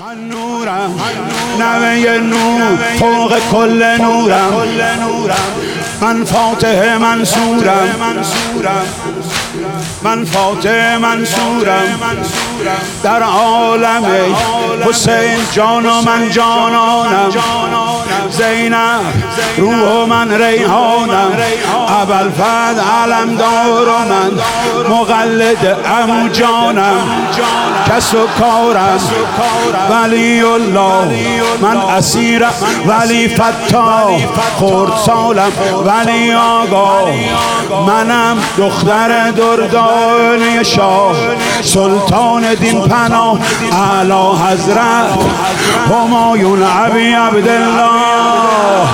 من نورم نوه نور فوق کل نورم من فاتح منصورم من فاتح منصورم در عالم حسین جان و من جانانم زینب روح من ریحانم ابوالفضل علمدار و من مقلد عمو جانم کس و کارم ولی الله من اسیرم ولی فتاح خردسالم ولی آقا منم دختر دردانه شاه سلطان دین پناه اعلی حضرت همایون ابی عبدالله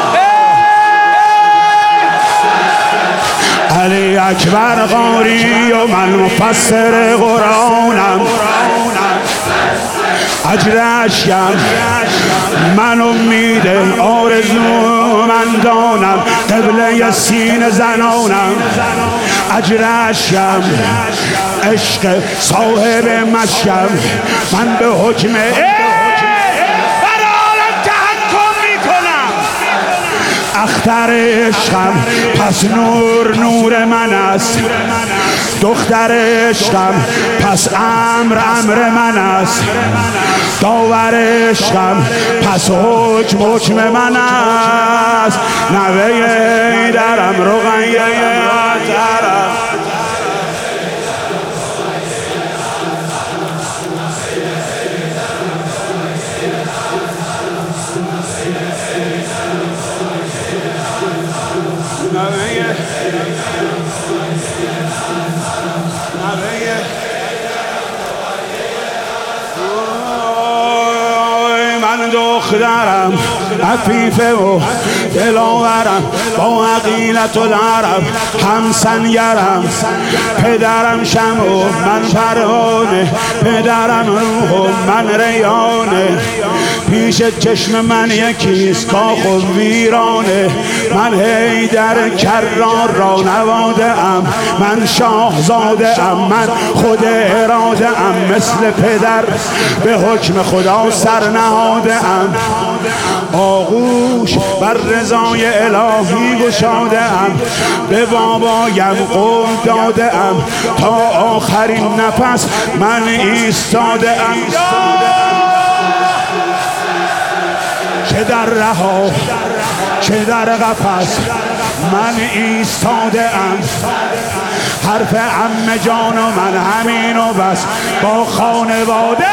علی اکبر قاری و من مفسر قرآنم اجرشم من امید آرزو من دانم قبله سین زنانم اجرشم عشق صاحب مشکم من به حکم اختر عشقم پس نور نور من است دختر عشقم پس امر من است داور عشقم پس حکم من است نوه درم رقیه درم من دخترم عفیفه و دلاورم با عقیلت العرب هم سنگرم پدرم شمع و من پروانه پدرم روح و من ریانه پیش چشم من یکیست کاخ و ویرانه من حیدر کرار را نواده ام من شاهزاده ام من خود اراده ام مثل پدر به حکم خدا سر نهاده ام آغوش بر رضای الهی گشاده ام به بابایم قول داده ام تا آخرین نفس من ایستاده ام چه در رها چه در قفس من ایستاده ام حرف عمه جان و من همین و بس با خانواده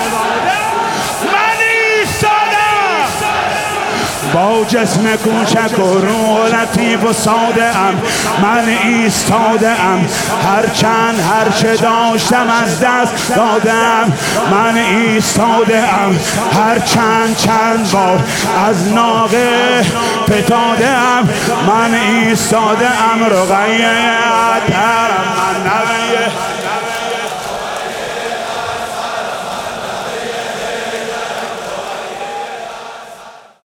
با جسم کوچک و روح لطیف و ساده ام من ایستاده ام هرچند هرچه داشتم از دست دادم من ایستاده ام هرچند چند بار از ناقه فتاده ام من ایستاده ام رقیه درم